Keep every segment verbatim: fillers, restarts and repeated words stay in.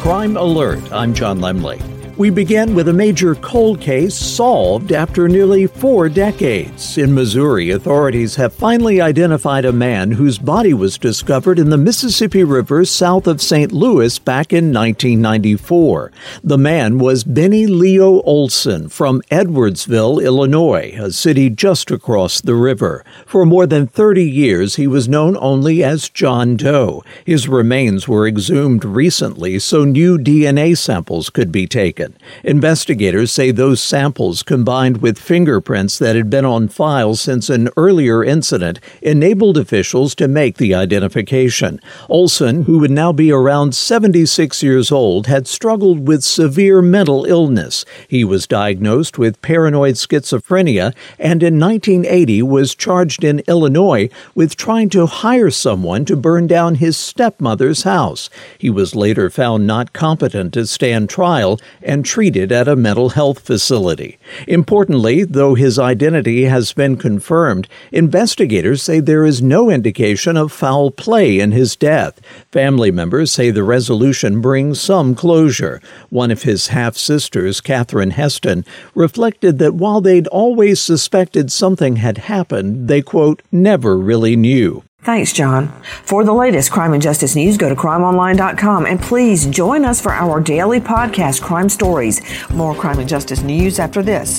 Crime Alert. I'm John Lemley. We begin with a major cold case solved after nearly four decades. In Missouri, authorities have finally identified a man whose body was discovered in the Mississippi River south of Saint Louis back in nineteen ninety-four. The man was Benny Leo Olson from Edwardsville, Illinois, a city just across the river. For more than thirty years, he was known only as John Doe. His remains were exhumed recently so new D N A samples could be taken. Investigators say those samples, combined with fingerprints that had been on file since an earlier incident, enabled officials to make the identification. Olson, who would now be around seventy-six years old, had struggled with severe mental illness. He was diagnosed with paranoid schizophrenia and in nineteen eighty was charged in Illinois with trying to hire someone to burn down his stepmother's house. He was later found not competent to stand trial and treated at a mental health facility. Importantly, though his identity has been confirmed, investigators say there is no indication of foul play in his death. Family members say the resolution brings some closure. One of his half-sisters, Catherine Heston, reflected that while they'd always suspected something had happened, they, quote, never really knew. Thanks, John. For the latest crime and justice news, go to crime online dot com and please join us for our daily podcast, Crime Stories. More crime and justice news after this.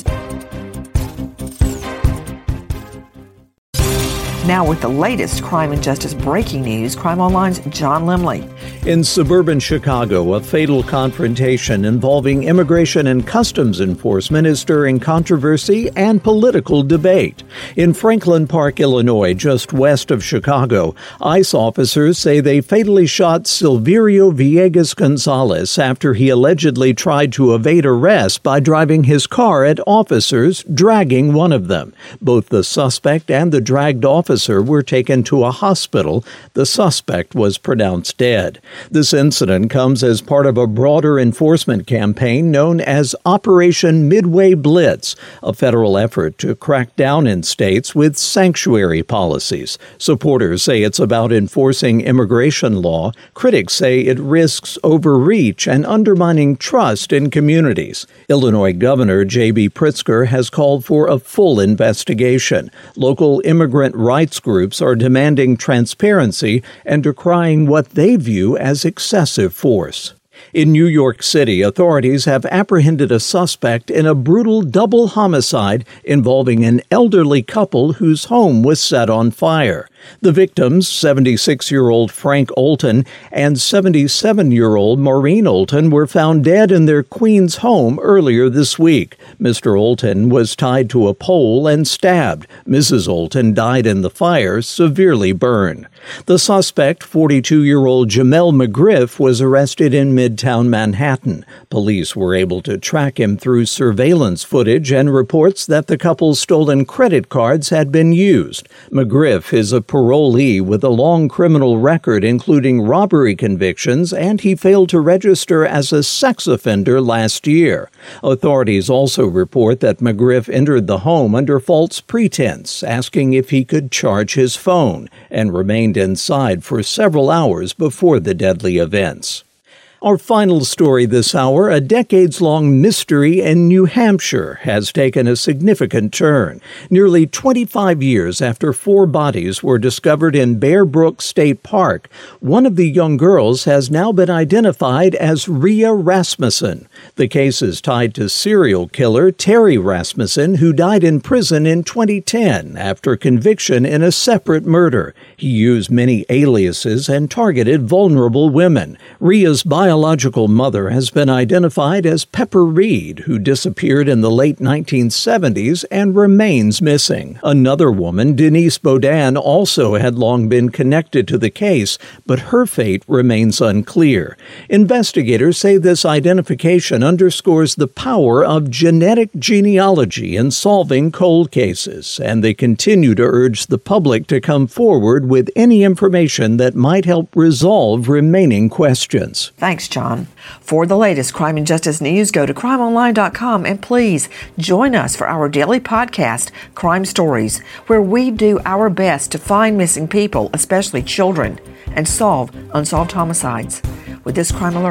Now with the latest crime and justice breaking news, Crime Online's John Lemley. In suburban Chicago, a fatal confrontation involving immigration and customs enforcement is stirring controversy and political debate. In Franklin Park, Illinois, just west of Chicago, ICE officers say they fatally shot Silverio Villegas Gonzalez after he allegedly tried to evade arrest by driving his car at officers, dragging one of them. Both the suspect and the dragged officer were taken to a hospital. The suspect was pronounced dead. This incident comes as part of a broader enforcement campaign known as Operation Midway Blitz, a federal effort to crack down in states with sanctuary policies. Supporters say it's about enforcing immigration law. Critics say it risks overreach and undermining trust in communities. Illinois Governor J B Pritzker has called for a full investigation. Local immigrant rights groups are demanding transparency and decrying what they view as excessive force. In New York City, authorities have apprehended a suspect in a brutal double homicide involving an elderly couple whose home was set on fire. The victims, seventy-six-year-old Frank Olton and seventy-seven-year-old Maureen Olton, were found dead in their Queens home earlier this week. Mister Olton was tied to a pole and stabbed. Missus Olton died in the fire, severely burned. The suspect, forty-two-year-old Jamel McGriff, was arrested in Midtown Manhattan. Police were able to track him through surveillance footage and reports that the couple's stolen credit cards had been used. McGriff is a parolee with a long criminal record, including robbery convictions, and he failed to register as a sex offender last year. Authorities also report that McGriff entered the home under false pretense, asking if he could charge his phone, and remained inside for several hours before the deadly events. Our final story this hour, a decades-long mystery in New Hampshire, has taken a significant turn. Nearly twenty-five years after four bodies were discovered in Bear Brook State Park, one of the young girls has now been identified as Ria Rasmussen. The case is tied to serial killer Terry Rasmussen, who died in prison in twenty ten after conviction in a separate murder. He used many aliases and targeted vulnerable women. Ria's biological mother has been identified as Pepper Reed, who disappeared in the late nineteen seventies and remains missing. Another woman, Denise Bodan, also had long been connected to the case, but her fate remains unclear. Investigators say this identification underscores the power of genetic genealogy in solving cold cases, and they continue to urge the public to come forward with any information that might help resolve remaining questions. Thanks, John. For the latest crime and justice news, go to crime online dot com and please join us for our daily podcast, Crime Stories, where we do our best to find missing people, especially children, and solve unsolved homicides. With this crime alert,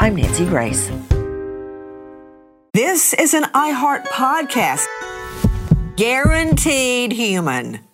I'm Nancy Grace. This is an iHeart podcast. Guaranteed human.